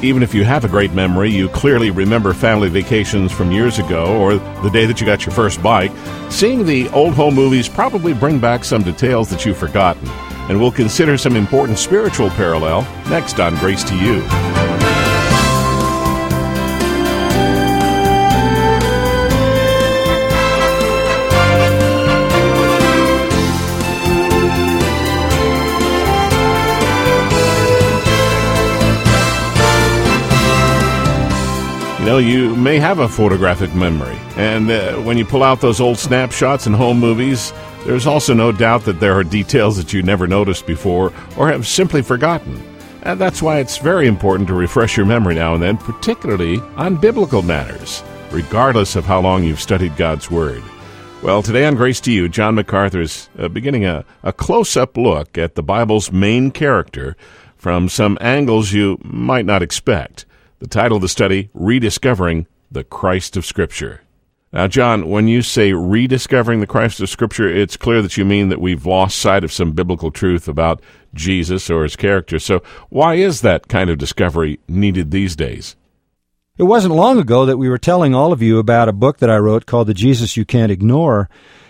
Even if you have a great memory, you clearly remember family vacations from years ago or the day that you got your first bike, seeing the old home movies probably bring back some details that you've forgotten. And we'll consider some important spiritual parallel next on Grace to You. You know, you may have a photographic memory, and when you pull out those old snapshots in home movies, there's also no doubt that there are details that you never noticed before or have simply forgotten. And that's why it's very important to refresh your memory now and then, particularly on biblical matters, regardless of how long you've studied God's Word. Well, today on Grace to You, John MacArthur is beginning a close-up look at the Bible's main character from some angles you might not expect. The title of the study, Rediscovering the Christ of Scripture. Now, John, when you say rediscovering the Christ of Scripture, it's clear that you mean that we've lost sight of some biblical truth about Jesus or his character. So why is that kind of discovery needed these days? It wasn't long ago that we were telling all of you about a book that I wrote called The Jesus You Can't Ignore.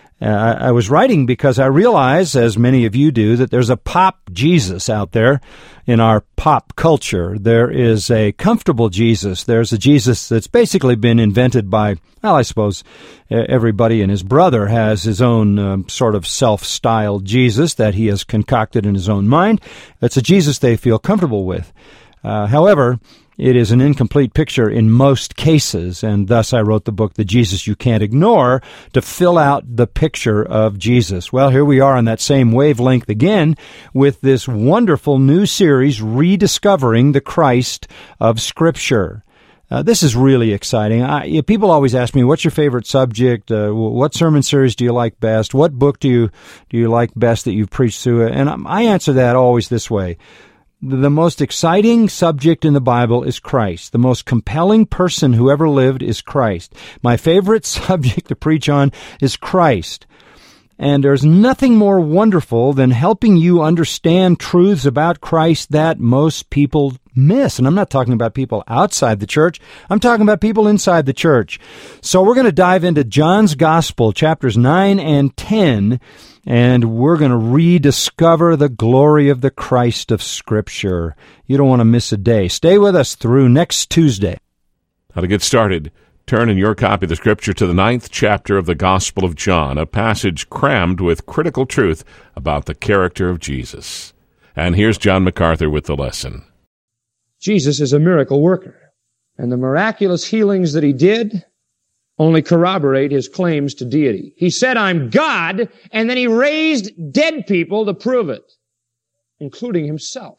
I was writing because I realize, as many of you do, that there's a pop Jesus out there in our pop culture. There is a comfortable Jesus. There's a Jesus that's basically been invented by, well, I suppose everybody and his brother has his own sort of self-styled Jesus that he has concocted in his own mind. It's a Jesus they feel comfortable with. However, it is an incomplete picture in most cases, and thus I wrote the book, The Jesus You Can't Ignore, to fill out the picture of Jesus. Well, here we are on that same wavelength again with this wonderful new series, Rediscovering the Christ of Scripture. This is really exciting. People always ask me, what's your favorite subject? What sermon series do you like best? What book do you like best that you've preached through? And I answer that always this way. The most exciting subject in the Bible is Christ. The most compelling person who ever lived is Christ. My favorite subject to preach on is Christ. And there's nothing more wonderful than helping you understand truths about Christ that most people miss. And I'm not talking about people outside the church. I'm talking about people inside the church. So we're going to dive into John's Gospel, chapters 9 and 10, and we're going to rediscover the glory of the Christ of Scripture. You don't want to miss a day. Stay with us through next Tuesday. How to get started. Turn in your copy of the Scripture to the 9th chapter of the Gospel of John, a passage crammed with critical truth about the character of Jesus. And here's John MacArthur with the lesson. Jesus is a miracle worker, and the miraculous healings that he did only corroborate his claims to deity. He said, I'm God, and then he raised dead people to prove it, including himself.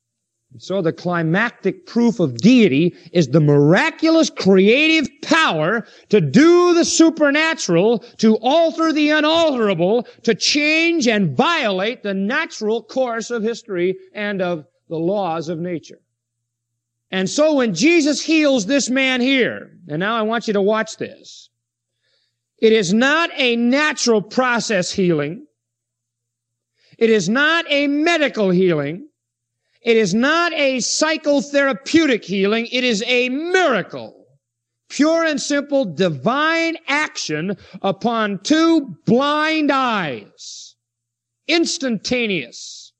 So the climactic proof of deity is the miraculous creative power to do the supernatural, to alter the unalterable, to change and violate the natural course of history and of the laws of nature. And so when Jesus heals this man here, and now I want you to watch this, it is not a natural process healing. It is not a medical healing. It is not a psychotherapeutic healing. It is a miracle. Pure and simple divine action upon two blind eyes. Instantaneous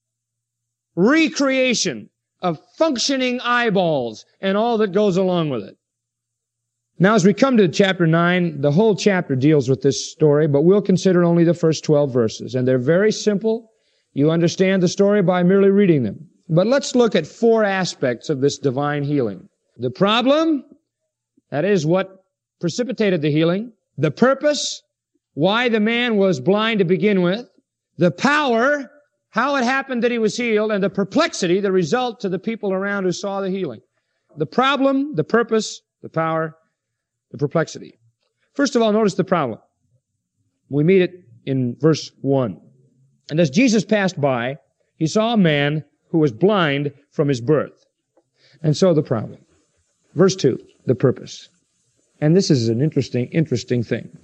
recreation of functioning eyeballs and all that goes along with it. Now, as we come to chapter 9, the whole chapter deals with this story, but we'll consider only the first 12 verses. And they're very simple. You understand the story by merely reading them. But let's look at 4 aspects of this divine healing. The problem, that is what precipitated the healing. The purpose, why the man was blind to begin with. The power, how it happened that he was healed. And the perplexity, the result to the people around who saw the healing. The problem, the purpose, the power, the perplexity. First of all, notice the problem. We meet it in verse 1. And as Jesus passed by, he saw a man who was blind from his birth. And so the problem. Verse 2, the purpose. And this is an interesting thing.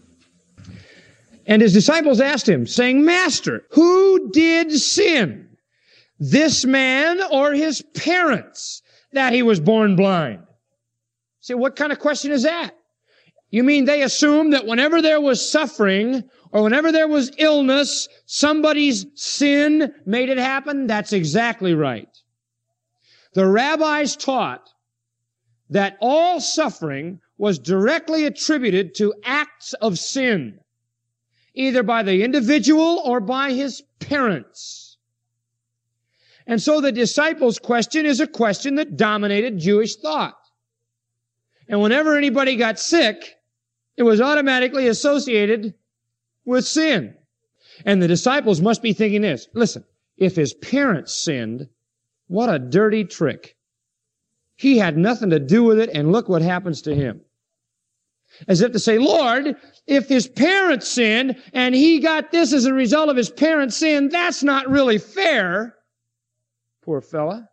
And his disciples asked him, saying, Master, who did sin, this man or his parents, that he was born blind? See, what kind of question is that? You mean they assumed that whenever there was suffering or whenever there was illness, somebody's sin made it happen? That's exactly right. The rabbis taught that all suffering was directly attributed to acts of sin, either by the individual or by his parents. And so the disciples' question is a question that dominated Jewish thought. And whenever anybody got sick, it was automatically associated with sin. And the disciples must be thinking this: listen, if his parents sinned, what a dirty trick. He had nothing to do with it, and look what happens to him. As if to say, Lord, if his parents sinned and he got this as a result of his parents' sin, that's not really fair. Poor fella.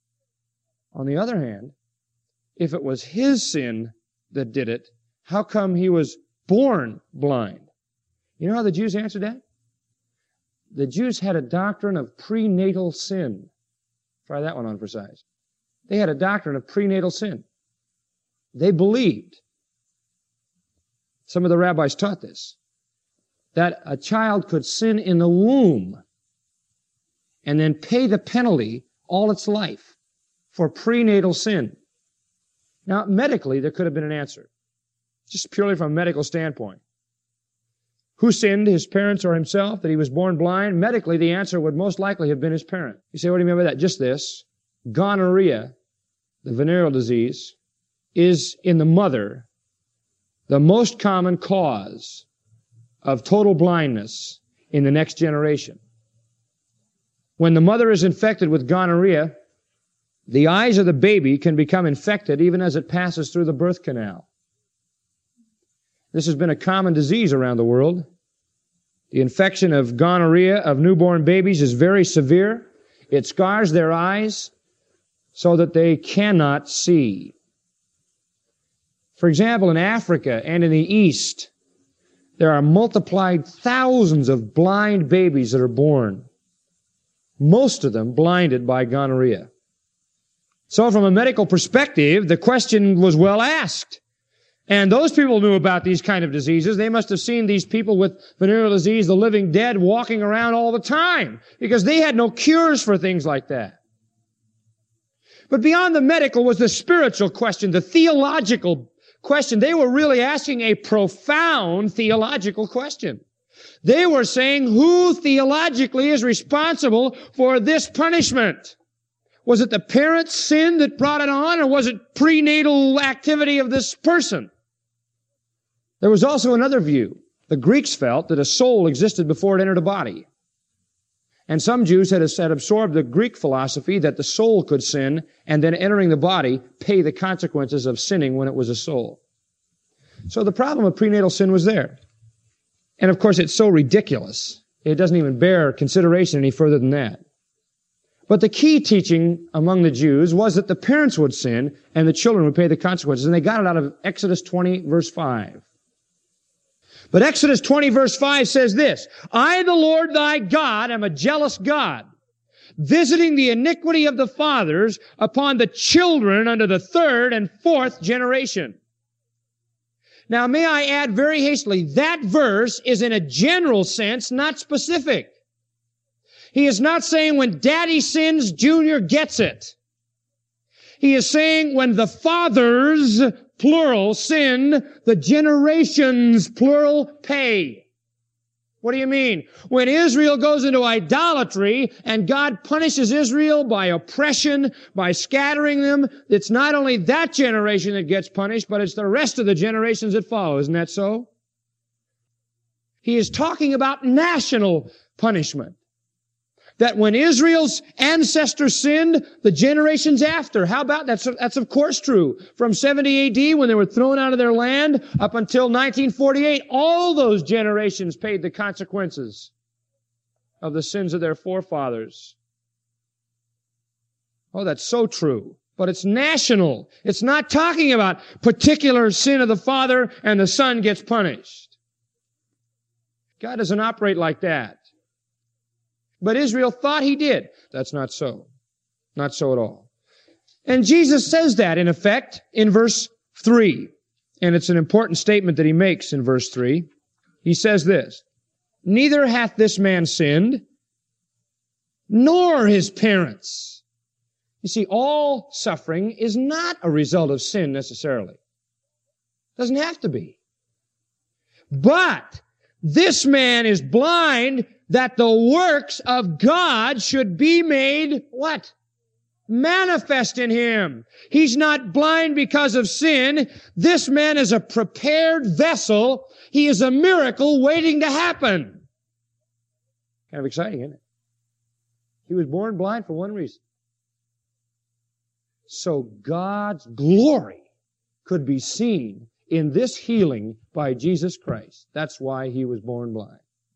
On the other hand, if it was his sin that did it, how come he was born blind? You know how the Jews answered that? The Jews had a doctrine of prenatal sin. Try that one on for size. They had a doctrine of prenatal sin. They believed, some of the rabbis taught this, that a child could sin in the womb and then pay the penalty all its life for prenatal sin. Now, medically, there could have been an answer, just purely from a medical standpoint. Who sinned, his parents or himself, that he was born blind? Medically, the answer would most likely have been his parent. You say, what do you mean by that? Just this. Gonorrhea, the venereal disease, is in the mother the most common cause of total blindness in the next generation. When the mother is infected with gonorrhea, the eyes of the baby can become infected even as it passes through the birth canal. This has been a common disease around the world. The infection of gonorrhea of newborn babies is very severe. It scars their eyes so that they cannot see. For example, in Africa and in the East, there are multiplied thousands of blind babies that are born, most of them blinded by gonorrhea. So from a medical perspective, the question was well asked. And those people knew about these kind of diseases. They must have seen these people with venereal disease, the living dead, walking around all the time, because they had no cures for things like that. But beyond the medical was the spiritual question, the theological question. They were really asking a profound theological question. They were saying, who theologically is responsible for this punishment? Was it the parents' sin that brought it on, or was it prenatal activity of this person? There was also another view. The Greeks felt that a soul existed before it entered a body. And some Jews had absorbed the Greek philosophy that the soul could sin and then entering the body pay the consequences of sinning when it was a soul. So the problem of prenatal sin was there. And of course it's so ridiculous, it doesn't even bear consideration any further than that. But the key teaching among the Jews was that the parents would sin and the children would pay the consequences. And they got it out of Exodus 20, verse 5. But Exodus 20, verse 5 says this, I, the Lord thy God, am a jealous God, visiting the iniquity of the fathers upon the children unto the third and fourth generation. Now, may I add very hastily, that verse is in a general sense, not specific. He is not saying when daddy sins, Junior gets it. He is saying when the fathers, plural, sin, the generations, plural, pay. What do you mean? When Israel goes into idolatry and God punishes Israel by oppression, by scattering them, it's not only that generation that gets punished, but it's the rest of the generations that follow. Isn't that so? He is talking about national punishment. That when Israel's ancestors sinned, the generations after, how about that? That's of course true. From 70 AD, when they were thrown out of their land, up until 1948, all those generations paid the consequences of the sins of their forefathers. Oh, that's so true. But it's national. It's not talking about particular sin of the father and the son gets punished. God doesn't operate like that. But Israel thought he did. That's not so. Not so at all. And Jesus says that, in effect, in verse 3. And it's an important statement that he makes in verse 3. He says this, neither hath this man sinned, nor his parents. You see, all suffering is not a result of sin necessarily. Doesn't have to be. But this man is blind that the works of God should be made, what? Manifest in him. He's not blind because of sin. This man is a prepared vessel. He is a miracle waiting to happen. Kind of exciting, isn't it? He was born blind for one reason. So God's glory could be seen in this healing by Jesus Christ. That's why he was born blind.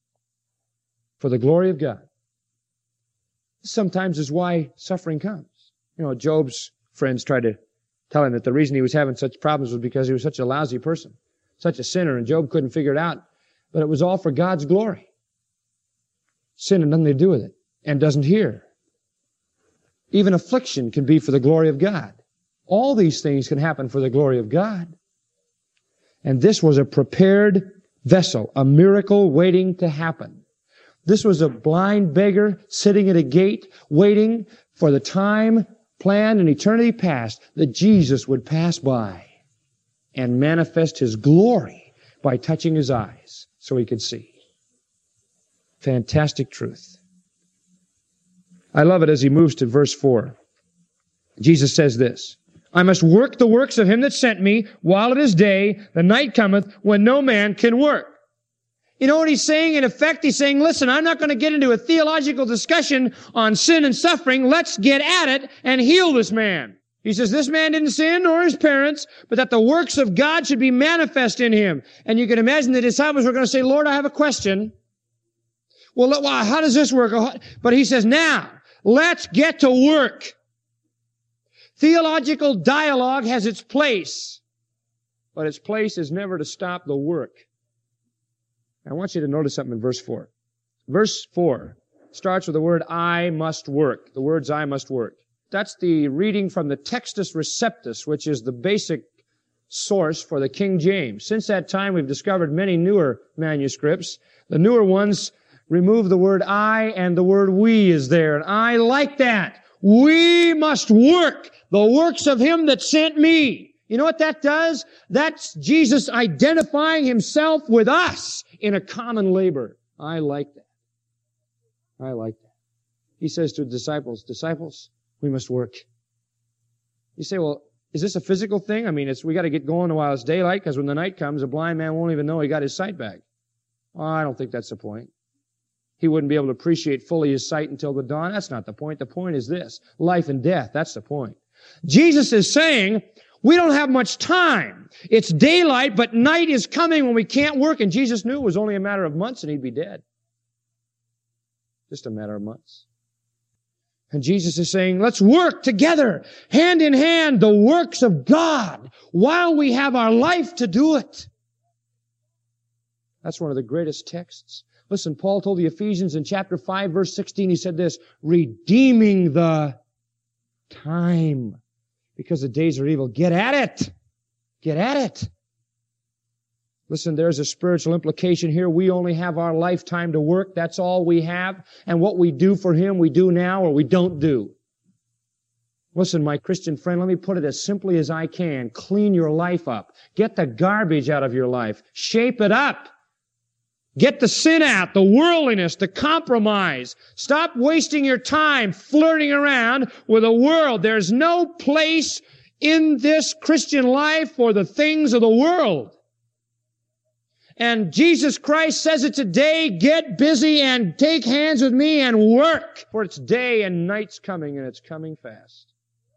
For the glory of God. Sometimes is why suffering comes. You know, Job's friends tried to tell him that the reason he was having such problems was because he was such a lousy person, such a sinner, and Job couldn't figure it out. But it was all for God's glory. Sin had nothing to do with it, and doesn't here. Even affliction can be for the glory of God. All these things can happen for the glory of God. And this was a prepared vessel, a miracle waiting to happen. This was a blind beggar sitting at a gate, waiting for the time planned in eternity past that Jesus would pass by and manifest his glory by touching his eyes so he could see. Fantastic truth. I love it as he moves to verse 4. Jesus says this, I must work the works of him that sent me while it is day. The night cometh when no man can work. You know what he's saying? In effect, he's saying, listen, I'm not going to get into a theological discussion on sin and suffering. Let's get at it and heal this man. He says, this man didn't sin nor his parents, but that the works of God should be manifest in him. And you can imagine the disciples were going to say, Lord, I have a question. Well, how does this work? But he says, now, let's get to work. Theological dialogue has its place, but its place is never to stop the work. I want you to notice something in verse 4. Verse 4 starts with the word I must work. The words I must work. That's the reading from the Textus Receptus, which is the basic source for the King James. Since that time, we've discovered many newer manuscripts. The newer ones remove the word I and the word we is there. And I like that. We must work the works of him that sent me. You know what that does? That's Jesus identifying himself with us in a common labor. I like that. I like that. He says to the disciples, we must work. You say, well, is this a physical thing? I mean, we got to get going while it's daylight, because when the night comes, a blind man won't even know he got his sight back. Well, I don't think that's the point. He wouldn't be able to appreciate fully his sight until the dawn. That's not the point. The point is this. Life and death. That's the point. Jesus is saying, we don't have much time. It's daylight, but night is coming when we can't work. And Jesus knew it was only a matter of months and he'd be dead. Just a matter of months. And Jesus is saying, let's work together, hand in hand, the works of God, while we have our life to do it. That's one of the greatest texts. Listen, Paul told the Ephesians in chapter 5, verse 16, he said this, redeeming the time, because the days are evil. Get at it. Get at it. Listen, there's a spiritual implication here. We only have our lifetime to work. That's all we have. And what we do for him, we do now or we don't do. Listen, my Christian friend, let me put it as simply as I can. Clean your life up. Get the garbage out of your life. Shape it up. Get the sin out, the worldliness, the compromise. Stop wasting your time flirting around with the world. There's no place in this Christian life for the things of the world. And Jesus Christ says it today, get busy and take hands with me and work, for it's day and night's coming, and it's coming fast.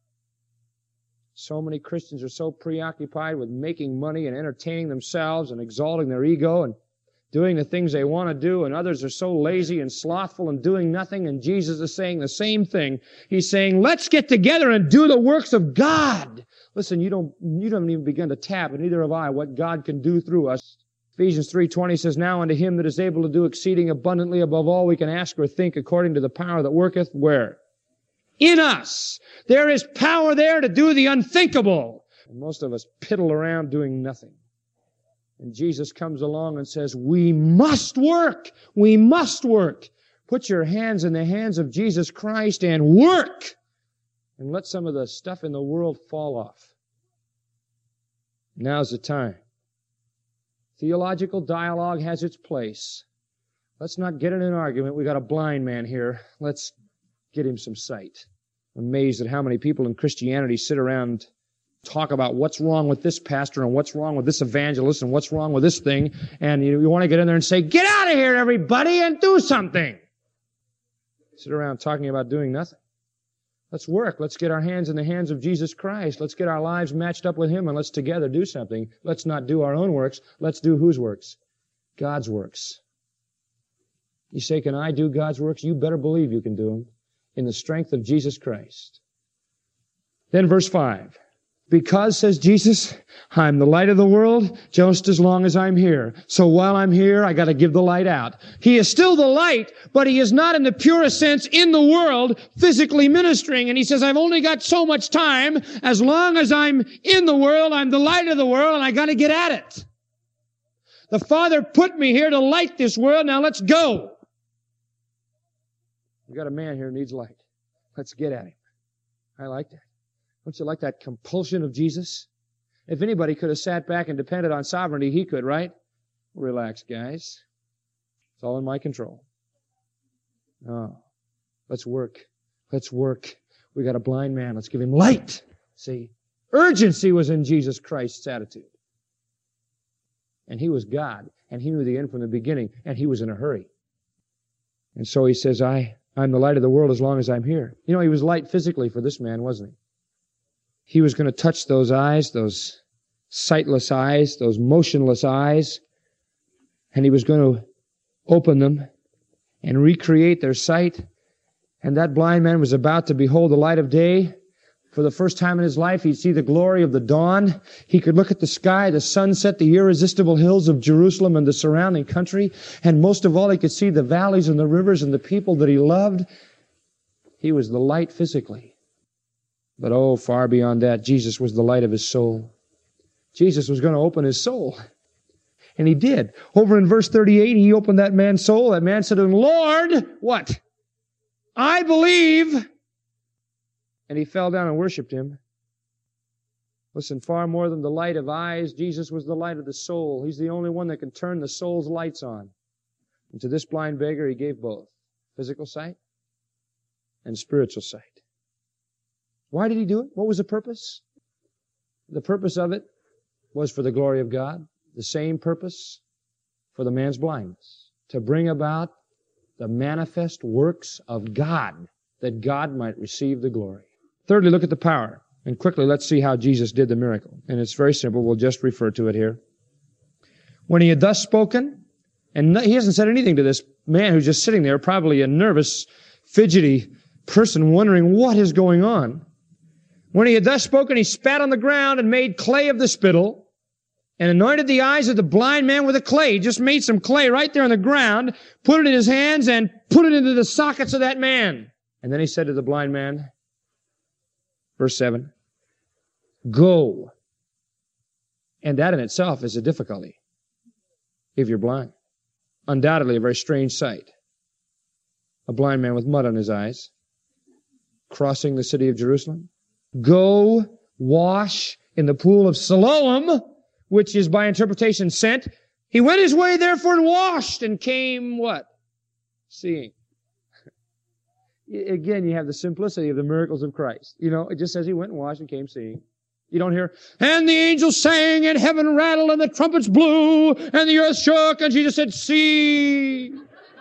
So many Christians are so preoccupied with making money and entertaining themselves and exalting their ego and doing the things they want to do, and others are so lazy and slothful and doing nothing, and Jesus is saying the same thing. He's saying, let's get together and do the works of God. Listen, you haven't even begun to tap, and neither have I, what God can do through us. Ephesians 3:20 says, now unto him that is able to do exceeding abundantly above all we can ask or think, according to the power that worketh, where? in us. There is power there to do the unthinkable. And most of us piddle around doing nothing. And Jesus comes along and says, we must work. We must work. Put your hands in the hands of Jesus Christ and work. And let some of the stuff in the world fall off. Now's the time. Theological dialogue has its place. Let's not get in an argument. We got a blind man here. Let's get him some sight. I'm amazed at how many people in Christianity sit around, talk about what's wrong with this pastor and what's wrong with this evangelist and what's wrong with this thing. And you want to get in there and say, get out of here, everybody, and do something. Sit around talking about doing nothing. Let's work. Let's get our hands in the hands of Jesus Christ. Let's get our lives matched up with Him, and let's together do something. Let's not do our own works. Let's do whose works? God's works. You say, can I do God's works? You better believe you can do them in the strength of Jesus Christ. Then verse 5. Because, says Jesus, I'm the light of the world just as long as I'm here. So while I'm here, I got to give the light out. He is still the light, but He is not in the purest sense in the world physically ministering. And He says, I've only got so much time. As long as I'm in the world, I'm the light of the world, and I got to get at it. The Father put me here to light this world. Now let's go. We've got a man here who needs light. Let's get at him. I like that. Don't you like that compulsion of Jesus? If anybody could have sat back and depended on sovereignty, He could, right? Relax, guys. It's all in my control. No. Let's work. Let's work. We got a blind man. Let's give him light. See? Urgency was in Jesus Christ's attitude. And He was God. And He knew the end from the beginning. And He was in a hurry. And so He says, I'm the light of the world as long as I'm here. You know, He was light physically for this man, wasn't He? He was going to touch those eyes, those sightless eyes, those motionless eyes, and He was going to open them and recreate their sight. And that blind man was about to behold the light of day. For the first time in his life, he'd see the glory of the dawn. He could look at the sky, the sunset, the irresistible hills of Jerusalem and the surrounding country. And most of all, he could see the valleys and the rivers and the people that he loved. He was the light physically. But oh, far beyond that, Jesus was the light of his soul. Jesus was going to open his soul. And He did. Over in verse 38, He opened that man's soul. That man said to Him, Lord, what? I believe. And he fell down and worshiped Him. Listen, far more than the light of eyes, Jesus was the light of the soul. He's the only one that can turn the soul's lights on. And to this blind beggar, He gave both physical sight and spiritual sight. Why did He do it? What was the purpose? The purpose of it was for the glory of God. The same purpose for the man's blindness. To bring about the manifest works of God, that God might receive the glory. Thirdly, look at the power. And quickly, let's see how Jesus did the miracle. And it's very simple. We'll just refer to it here. When He had thus spoken, and He hasn't said anything to this man who's just sitting there, probably a nervous, fidgety person wondering what is going on. When He had thus spoken, He spat on the ground and made clay of the spittle and anointed the eyes of the blind man with the clay. He just made some clay right there on the ground, put it in his hands, and put it into the sockets of that man. And then He said to the blind man, verse 7, go. And that in itself is a difficulty if you're blind. Undoubtedly a very strange sight. A blind man with mud on his eyes crossing the city of Jerusalem. Go wash in the pool of Siloam, which is by interpretation sent. He went his way therefore and washed and came what? Seeing. Again, you have the simplicity of the miracles of Christ. You know, it just says He went and washed and came seeing. You don't hear, and the angels sang and heaven rattled and the trumpets blew and the earth shook and Jesus said, see.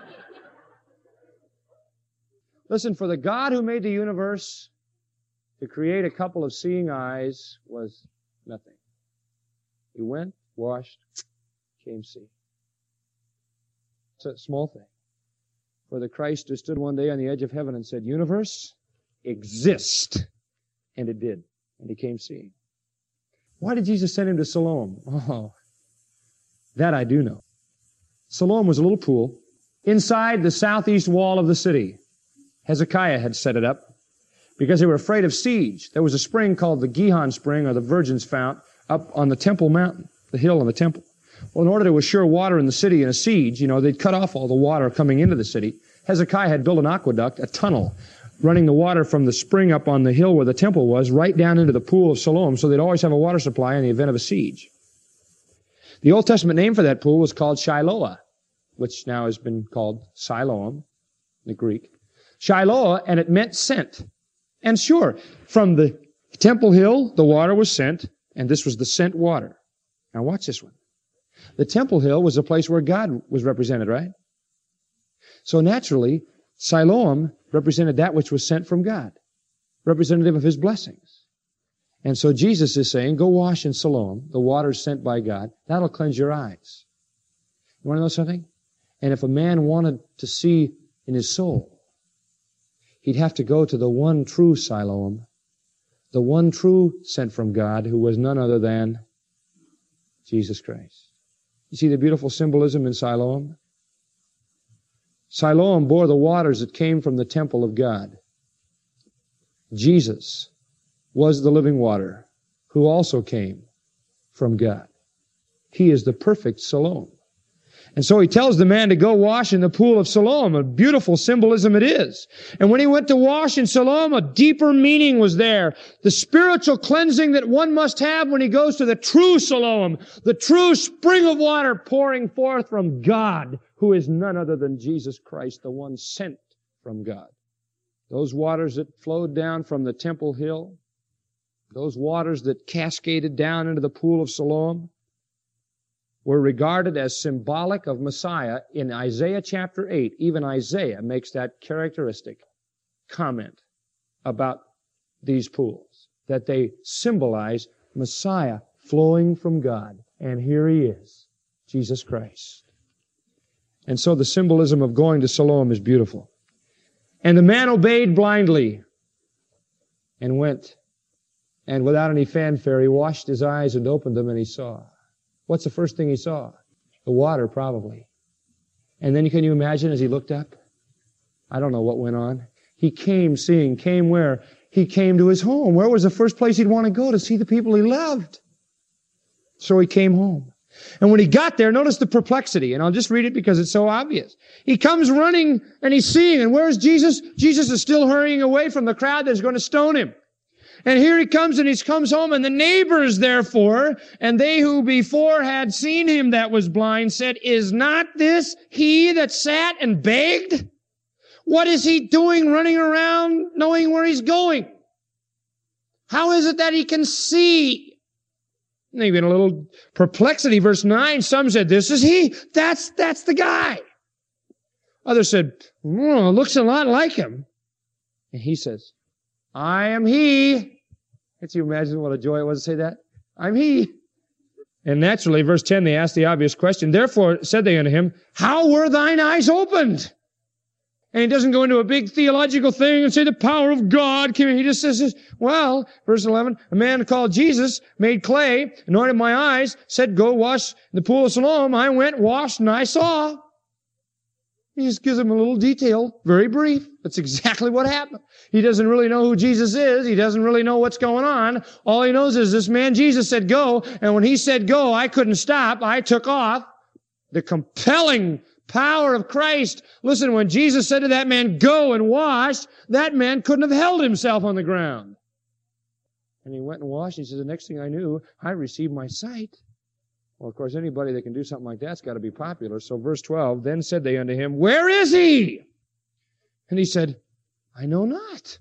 Listen, for the God who made the universe, to create a couple of seeing eyes was nothing. He went, washed, came see. It's a small thing. For the Christ who stood one day on the edge of heaven and said, universe, exist. And it did. And He came seeing. Why did Jesus send Him to Siloam? Oh, that I do know. Siloam was a little pool inside the southeast wall of the city. Hezekiah had set it up. because they were afraid of siege. There was a spring called the Gihon Spring, or the Virgin's Fount, up on the Temple Mountain, the hill on the temple. Well, in order to assure water in the city in a siege, they'd cut off all the water coming into the city. Hezekiah had built an aqueduct, a tunnel, running the water from the spring up on the hill where the temple was, right down into the pool of Siloam, so they'd always have a water supply in the event of a siege. The Old Testament name for that pool was called Shiloah, which now has been called Siloam, in the Greek. Shiloah, and it meant sent. And sure, from the Temple Hill, the water was sent, and this was the sent water. Now watch this one. The Temple Hill was a place where God was represented, right? So naturally, Siloam represented that which was sent from God, representative of His blessings. And so Jesus is saying, go wash in Siloam, the water sent by God. That'll cleanse your eyes. You want to know something? And if a man wanted to see in his soul, he'd have to go to the one true Siloam, the one true sent from God, who was none other than Jesus Christ. You see the beautiful symbolism in Siloam? Siloam bore the waters that came from the temple of God. Jesus was the living water, who also came from God. He is the perfect Siloam. And so he tells the man to go wash in the pool of Siloam. A beautiful symbolism it is. And when he went to wash in Siloam, a deeper meaning was there. The spiritual cleansing that one must have when he goes to the true Siloam, the true spring of water pouring forth from God, who is none other than Jesus Christ, the one sent from God. Those waters that flowed down from the Temple Hill, those waters that cascaded down into the pool of Siloam, were regarded as symbolic of Messiah. In Isaiah chapter 8, even Isaiah makes that characteristic comment about these pools, that they symbolize Messiah flowing from God. And here He is, Jesus Christ. And so the symbolism of going to Siloam is beautiful. And the man obeyed blindly and went, and without any fanfare, he washed his eyes and opened them, and he saw. What's the first thing he saw? The water, probably. And then can you imagine as he looked up? I don't know what went on. He came where? He came to his home. Where was the first place he'd want to go? To see the people he loved. So he came home. And when he got there, notice the perplexity. And I'll just read it because it's so obvious. He comes running and he's seeing. And where's Jesus? Jesus is still hurrying away from the crowd that's going to stone him. And here he comes, and he comes home, and the neighbors, therefore, and they who before had seen him that was blind, said, is not this he that sat and begged? What is he doing running around knowing where he's going? How is it that he can see? Maybe in a little perplexity. Verse 9, some said, this is he. That's the guy. Others said, looks a lot like him. And he says, I am he. Can't you imagine what a joy it was to say that? I'm he. And naturally, verse 10, they asked the obvious question. Therefore said they unto him, how were thine eyes opened? And he doesn't go into a big theological thing and say the power of God came in. He just says, well, verse 11, a man called Jesus made clay, anointed my eyes, said, go wash in the pool of Siloam. I went, washed, and I saw. He just gives them a little detail, very brief. That's exactly what happened. He doesn't really know who Jesus is. He doesn't really know what's going on. All he knows is this man Jesus said go, and when he said go, I couldn't stop. I took off. The compelling power of Christ. Listen, when Jesus said to that man, go and wash, that man couldn't have held himself on the ground. And he went and washed. He said, the next thing I knew, I received my sight. Well, of course, anybody that can do something like that's got to be popular. So verse 12, then said they unto him, where is he? And he said, I know not.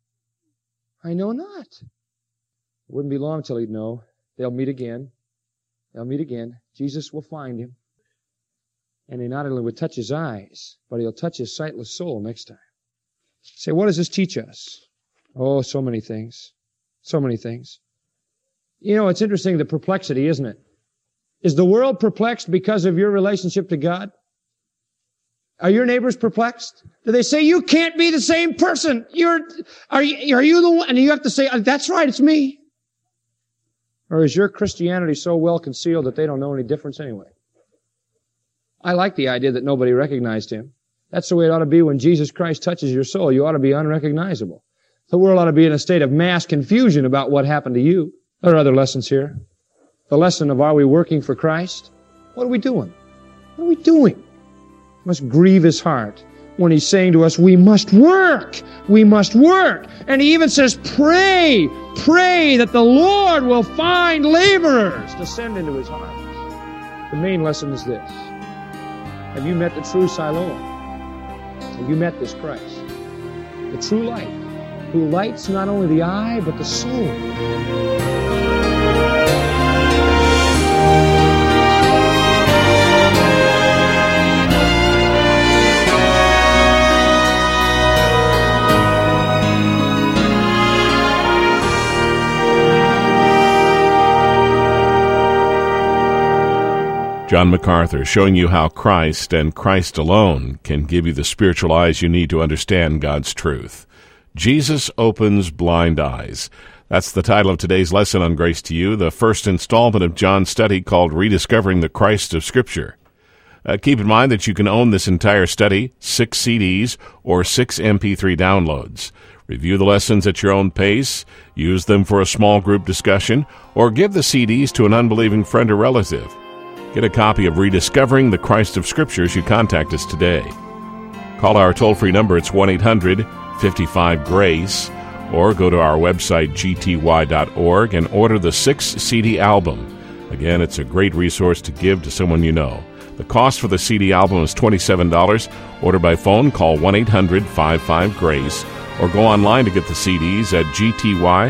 I know not. It wouldn't be long till he'd know. They'll meet again. They'll meet again. Jesus will find him. And he not only would touch his eyes, but he'll touch his sightless soul next time. Say, what does this teach us? Oh, so many things. So many things. You know, it's interesting, the perplexity, isn't it? Is the world perplexed because of your relationship to God? Are your neighbors perplexed? Do they say, you can't be the same person? Are you the one? And you have to say, that's right, it's me. Or is your Christianity so well concealed that they don't know any difference anyway? I like the idea that nobody recognized him. That's the way it ought to be when Jesus Christ touches your soul. You ought to be unrecognizable. The world ought to be in a state of mass confusion about what happened to you. There are other lessons here. The lesson of, are we working for Christ? What are we doing? What are we doing? It must grieve his heart when he's saying to us, we must work. We must work. And he even says, pray that the Lord will find laborers to send into his harvest. The main lesson is this. Have you met the true Siloam? Have you met this Christ? The true light, who lights not only the eye, but the soul. John MacArthur showing you how Christ and Christ alone can give you the spiritual eyes you need to understand God's truth. Jesus opens blind eyes. That's the title of today's lesson on Grace to You, the first installment of John's study called Rediscovering the Christ of Scripture. Keep in mind that you can own this entire study, 6 CDs or 6 MP3 downloads. Review the lessons at your own pace, use them for a small group discussion, or give the CDs to an unbelieving friend or relative. Get a copy of Rediscovering the Christ of Scripture as you contact us today. Call our toll-free number. It's 1-800-55-GRACE, or go to our website, gty.org, and order the 6-CD album. Again, it's a great resource to give to someone you know. The cost for the CD album is $27. Order by phone, call 1-800-55-GRACE, or go online to get the CDs at gty.org.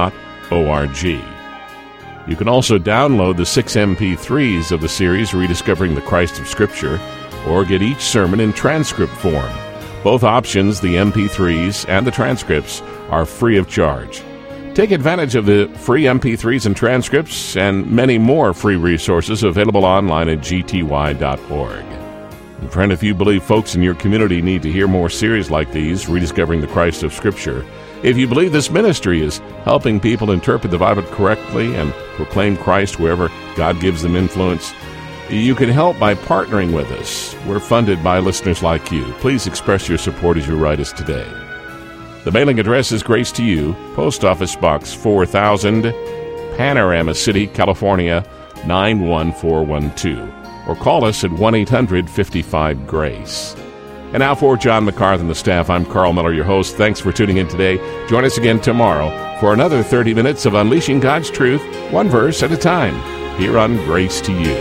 You can also download the 6 MP3s of the series Rediscovering the Christ of Scripture, or get each sermon in transcript form. Both options, the MP3s and the transcripts, are free of charge. Take advantage of the free MP3s and transcripts and many more free resources available online at gty.org. And friend, if you believe folks in your community need to hear more series like these, Rediscovering the Christ of Scripture, if you believe this ministry is helping people interpret the Bible correctly and proclaim Christ wherever God gives them influence, you can help by partnering with us. We're funded by listeners like you. Please express your support as you write us today. The mailing address is Grace to You, Post Office Box 4000, Panorama City, California, 91412. Or call us at 1-800-55-GRACE. And now for John MacArthur and the staff, I'm Carl Miller, your host. Thanks for tuning in today. Join us again tomorrow for another 30 minutes of unleashing God's truth, one verse at a time, here on Grace to You.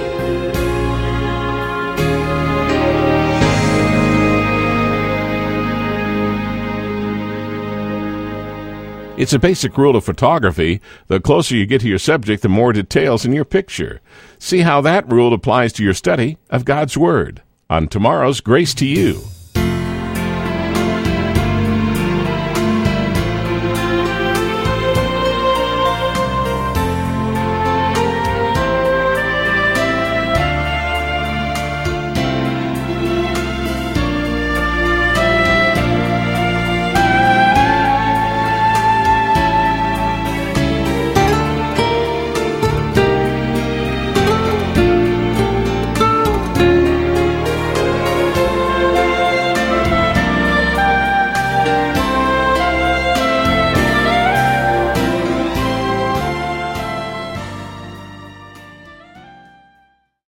It's a basic rule of photography. The closer you get to your subject, the more details in your picture. See how that rule applies to your study of God's Word on tomorrow's Grace to You.